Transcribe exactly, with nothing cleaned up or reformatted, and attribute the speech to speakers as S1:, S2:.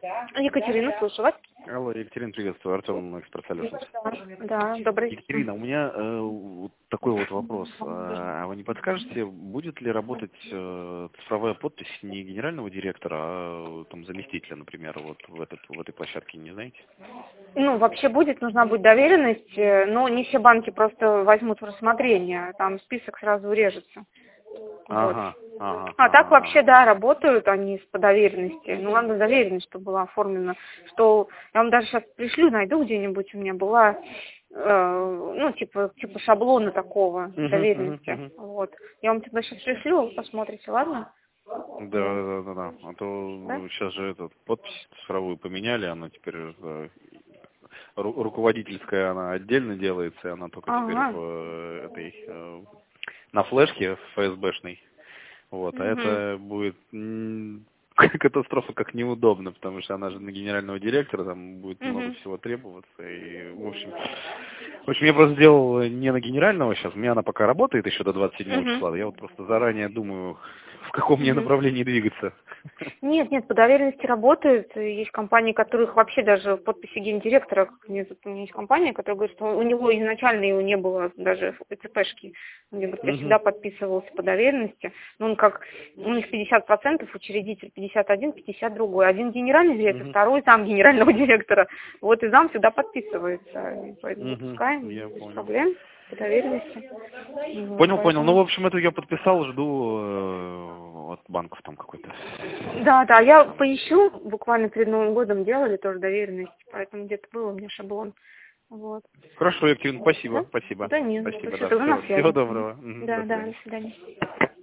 S1: Екатерина, слушаю вас.
S2: Алло, Екатерина, приветствую. Артем, эксперт Solutions.
S1: Да, добрый.
S2: Екатерина, у меня э, вот такой вот вопрос. А вы не подскажете, будет ли работать э, цифровая подпись не генерального директора, а там заместителя, например, вот в, этот, в этой площадке, не знаете?
S1: Ну, вообще будет, нужна будет доверенность, э, но не все банки просто возьмут в рассмотрение, там список сразу урежется.
S2: Ага,
S1: Вот.
S2: ага,
S1: А так
S2: ага,
S1: вообще,
S2: ага.
S1: да, работают они по доверенности. Ну, надо доверенность, чтобы была оформлена. Что я вам даже сейчас пришлю, найду где-нибудь, у меня была, э, ну, типа, типа шаблона такого
S2: Угу,
S1: доверенности.
S2: угу, угу.
S1: Вот. Я вам тогда сейчас пришлю, посмотрите, ладно?
S2: Да,
S1: Вот.
S2: да, да, да. А
S1: Да?
S2: то сейчас же этот подпись цифровую поменяли, она теперь э, ру- руководительская, она отдельно делается, и она только теперь в
S1: Ага.
S2: э, этой э, на флешке эф эс бэшной. Вот, а
S1: Угу.
S2: это будет м, катастрофа как неудобно, потому что она же на генерального директора, там будет много
S1: Угу.
S2: всего требоваться. И, в общем, в общем, я просто сделал не на генерального сейчас, у меня она пока работает еще до двадцать седьмого
S1: Угу.
S2: числа. Я вот просто заранее думаю, в каком мне
S1: Угу.
S2: направлении двигаться.
S1: Нет, нет, по доверенности работают. Есть компании, которых вообще даже в подписи гендиректора, как мне тут у меня есть компания, которая говорит, что у него изначально его не было даже в ЦПшке. Он мне говорит, я
S2: Мгм.
S1: всегда подписывался по доверенности. Но он как, у них пятьдесят процентов учредитель, пятьдесят один, пятьдесят другой. Один генеральный директор,
S2: Мгм.
S1: второй зам генерального директора. Вот и зам всегда подписывается. И поэтому
S2: Мгм.
S1: выпускаем
S2: Я
S1: без
S2: понял.
S1: проблем по доверенности. Вот,
S2: Понял, понял. Ну,
S1: поэтому...
S2: в общем, это я подписал, жду э, от банков там какой-то.
S1: Да, да, я поищу, буквально перед Новым годом делали тоже доверенность, поэтому где-то был у меня шаблон. Вот.
S2: Хорошо, Екатерина, спасибо,
S1: Да?
S2: спасибо.
S1: Да нет,
S2: Спасибо,
S1: все,
S2: да.
S1: тогда на
S2: Всего,
S1: связи.
S2: всего
S1: Мгм.
S2: доброго. Мгм.
S1: Да,
S2: До
S1: да,
S2: свидания.
S1: до свидания.